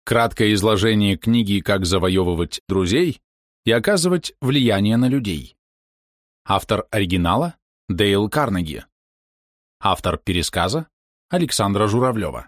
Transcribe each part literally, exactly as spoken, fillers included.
Краткое изложение книги «Как завоевывать друзей и оказывать влияние на людей». Автор оригинала – Дейл Карнеги. Автор пересказа – Александра Журавлева.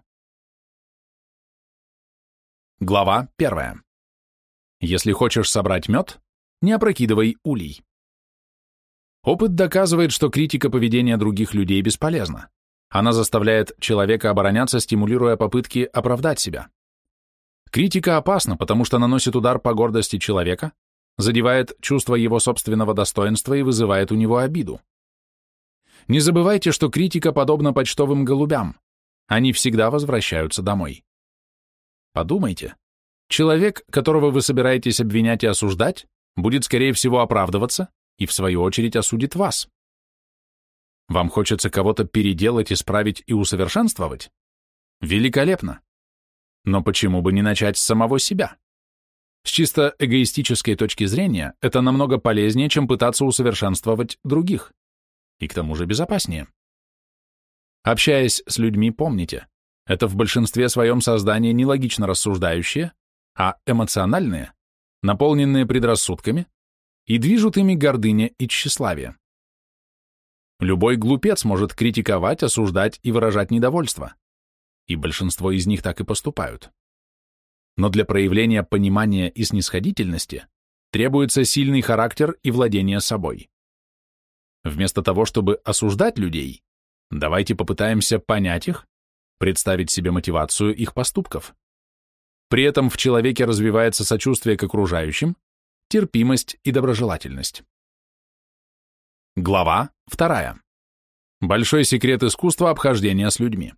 Глава первая. Если хочешь собрать мед, не опрокидывай улей. Опыт доказывает, что критика поведения других людей бесполезна. Она заставляет человека обороняться, стимулируя попытки оправдать себя. Критика опасна, потому что наносит удар по гордости человека, задевает чувство его собственного достоинства и вызывает у него обиду. Не забывайте, что критика подобна почтовым голубям. Они всегда возвращаются домой. Подумайте. Человек, которого вы собираетесь обвинять и осуждать, будет, скорее всего, оправдываться и, в свою очередь, осудит вас. Вам хочется кого-то переделать, исправить и усовершенствовать? Великолепно. Но почему бы не начать с самого себя? С чисто эгоистической точки зрения, это намного полезнее, чем пытаться усовершенствовать других. И к тому же безопаснее. Общаясь с людьми, помните, это в большинстве своем создания не логично рассуждающие, а эмоциональные, наполненные предрассудками, и движут ими гордыня и тщеславие. Любой глупец может критиковать, осуждать и выражать недовольство, и большинство из них так и поступают. Но для проявления понимания и снисходительности требуется сильный характер и владение собой. Вместо того, чтобы осуждать людей, давайте попытаемся понять их, представить себе мотивацию их поступков. При этом в человеке развивается сочувствие к окружающим, терпимость и доброжелательность. Глава вторая. Большой секрет искусства обхождения с людьми.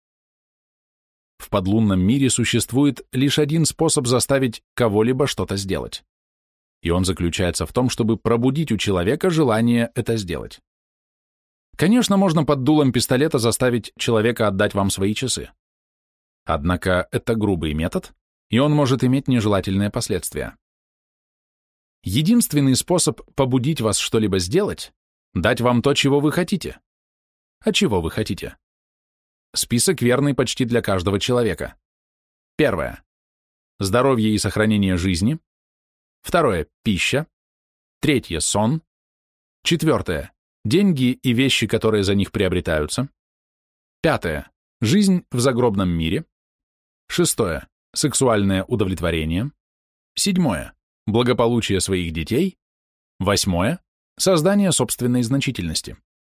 В подлунном мире существует лишь один способ заставить кого-либо что-то сделать. И он заключается в том, чтобы пробудить у человека желание это сделать. Конечно, можно под дулом пистолета заставить человека отдать вам свои часы. Однако это грубый метод, и он может иметь нежелательные последствия. Единственный способ побудить вас что-либо сделать – дать вам то, чего вы хотите. А чего вы хотите? Список верный почти для каждого человека. Первое. Здоровье и сохранение жизни. Второе. Пища. Третье. Сон. Четвертое. Деньги и вещи, которые за них приобретаются. Пятое. Жизнь в загробном мире. Шестое. Сексуальное удовлетворение. Седьмое. Благополучие своих детей. Восьмое. Создание собственной значительности.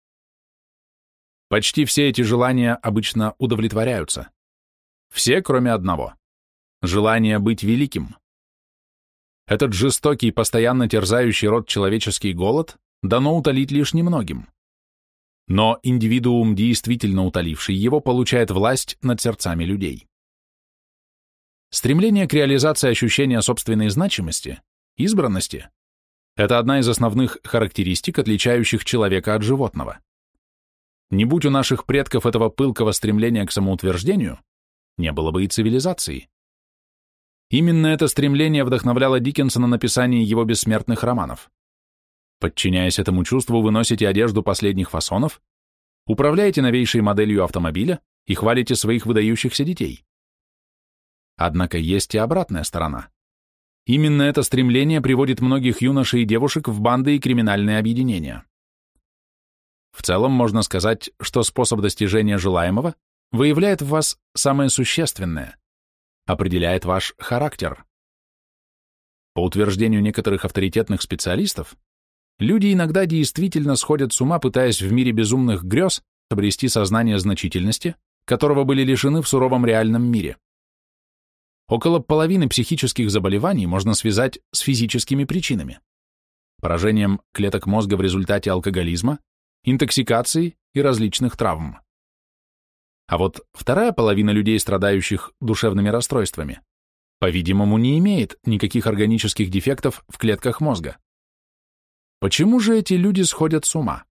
Почти все эти желания обычно удовлетворяются. Все, кроме одного. Желание быть великим. Этот жестокий, постоянно терзающий род человеческий голод дано утолить лишь немногим. Но индивидуум, действительно утоливший его, получает власть над сердцами людей. Стремление к реализации ощущения собственной значимости, избранности – это одна из основных характеристик, отличающих человека от животного. Не будь у наших предков этого пылкого стремления к самоутверждению, не было бы и цивилизации. Именно это стремление вдохновляло Диккенса на написание его бессмертных романов. Подчиняясь этому чувству, вы носите одежду последних фасонов, управляете новейшей моделью автомобиля и хвалите своих выдающихся детей. Однако есть и обратная сторона. Именно это стремление приводит многих юношей и девушек в банды и криминальные объединения. В целом можно сказать, что способ достижения желаемого выявляет в вас самое существенное, определяет ваш характер. По утверждению некоторых авторитетных специалистов, люди иногда действительно сходят с ума, пытаясь в мире безумных грез обрести сознание значительности, которого были лишены в суровом реальном мире. Около половины психических заболеваний можно связать с физическими причинами: поражением клеток мозга в результате алкоголизма, интоксикации и различных травм. А вот вторая половина людей, страдающих душевными расстройствами, по-видимому, не имеет никаких органических дефектов в клетках мозга. Почему же эти люди сходят с ума?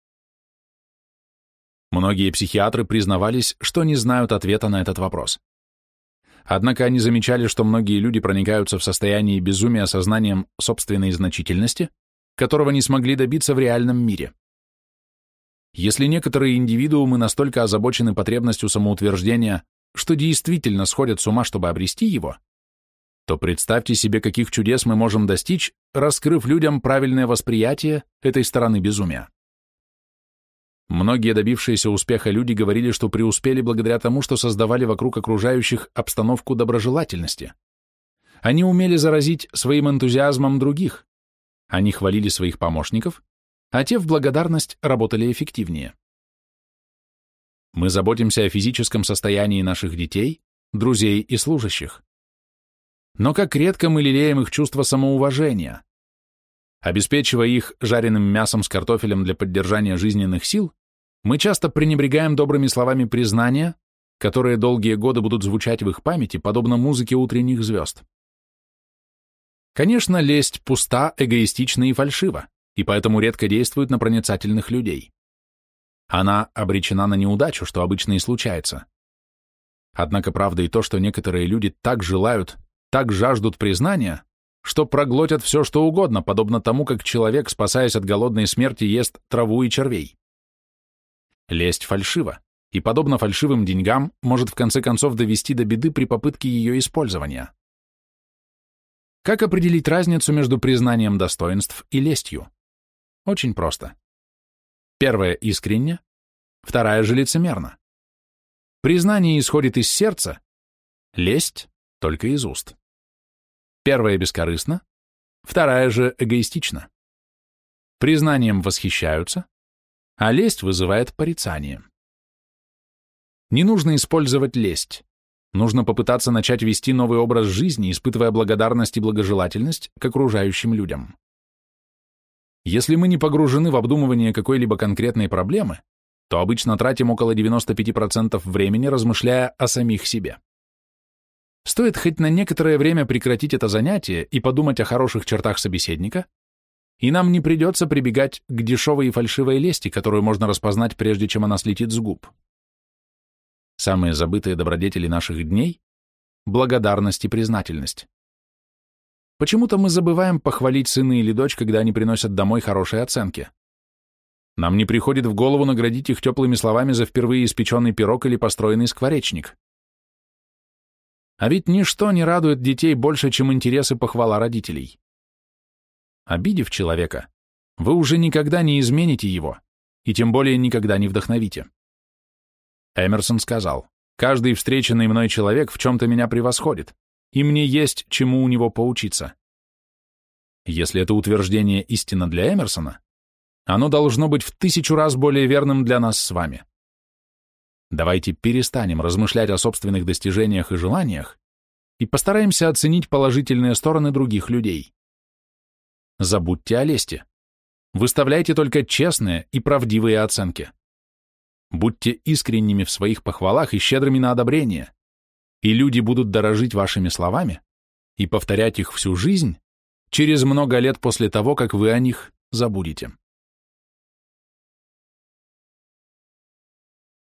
Многие психиатры признавались, что не знают ответа на этот вопрос. Однако они замечали, что многие люди проникаются в состояние безумия сознанием собственной значительности, которого не смогли добиться в реальном мире. Если некоторые индивидуумы настолько озабочены потребностью самоутверждения, что действительно сходят с ума, чтобы обрести его, то представьте себе, каких чудес мы можем достичь, раскрыв людям правильное восприятие этой стороны безумия. Многие добившиеся успеха люди говорили, что преуспели благодаря тому, что создавали вокруг окружающих обстановку доброжелательности. Они умели заразить своим энтузиазмом других. Они хвалили своих помощников, а те в благодарность работали эффективнее. Мы заботимся о физическом состоянии наших детей, друзей и служащих. Но как редко мы лелеем их чувство самоуважения. Обеспечивая их жареным мясом с картофелем для поддержания жизненных сил, мы часто пренебрегаем добрыми словами признания, которые долгие годы будут звучать в их памяти, подобно музыке утренних звезд. Конечно, лесть пуста, эгоистична и фальшива, и поэтому редко действует на проницательных людей. Она обречена на неудачу, что обычно и случается. Однако правда и то, что некоторые люди так желают, так жаждут признания, что проглотят все, что угодно, подобно тому, как человек, спасаясь от голодной смерти, ест траву и червей. Лесть фальшива, и, подобно фальшивым деньгам, может в конце концов довести до беды при попытке ее использования. Как определить разницу между признанием достоинств и лестью? Очень просто. Первая искренне, вторая же лицемерно. Признание исходит из сердца, лесть только из уст. Первая бескорыстна, вторая же эгоистична. Признанием восхищаются, а лесть вызывает порицание. Не нужно использовать лесть. Нужно попытаться начать вести новый образ жизни, испытывая благодарность и благожелательность к окружающим людям. Если мы не погружены в обдумывание какой-либо конкретной проблемы, то обычно тратим около девяноста пяти процентов времени, размышляя о самих себе. Стоит хоть на некоторое время прекратить это занятие и подумать о хороших чертах собеседника, и нам не придется прибегать к дешевой и фальшивой лести, которую можно распознать, прежде чем она слетит с губ. Самые забытые добродетели наших дней – благодарность и признательность. Почему-то мы забываем похвалить сына или дочь, когда они приносят домой хорошие оценки. Нам не приходит в голову наградить их теплыми словами за впервые испеченный пирог или построенный скворечник. А ведь ничто не радует детей больше, чем интерес и похвала родителей. Обидев человека, вы уже никогда не измените его, и тем более никогда не вдохновите. Эмерсон сказал: «Каждый встреченный мной человек в чем-то меня превосходит, и мне есть чему у него поучиться». Если это утверждение истинно для Эмерсона, оно должно быть в тысячу раз более верным для нас с вами. Давайте перестанем размышлять о собственных достижениях и желаниях и постараемся оценить положительные стороны других людей. Забудьте о лести. Выставляйте только честные и правдивые оценки. Будьте искренними в своих похвалах и щедрыми на одобрение, и люди будут дорожить вашими словами и повторять их всю жизнь через много лет после того, как вы о них забудете.